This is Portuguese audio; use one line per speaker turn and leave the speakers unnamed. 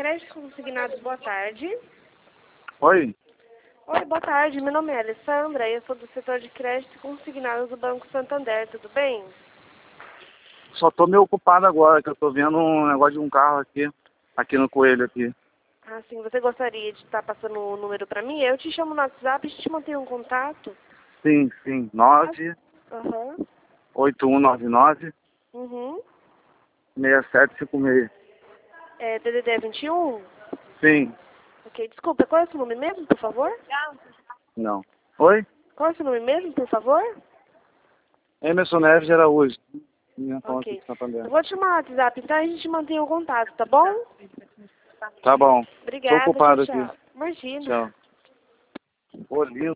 Crédito Consignados, boa tarde.
Oi?
Oi, boa tarde. Meu nome é Alessandra e eu sou do setor de crédito consignados do Banco Santander, tudo bem?
Só tô meio ocupado agora, que eu tô vendo um negócio de um carro aqui no Coelho aqui.
Ah, sim. Você gostaria de estar passando o número para mim? Eu te chamo no WhatsApp e a gente mantém um contato.
Sim, 98199
Uhum.
6756.
É DDD 21?
Sim.
Ok, desculpa, qual é o seu nome mesmo, por favor?
Não. Oi?
Qual é o seu nome mesmo, por favor?
Emerson Neves de Araújo. Minha conta
Ok.
de Santander.
Eu vou te chamar no WhatsApp, então a gente mantém o contato, tá bom?
Tá bom. Tô
Obrigada, tchau,
ocupado aqui.
tchau. Imagina.
Tchau. Ô, lindo.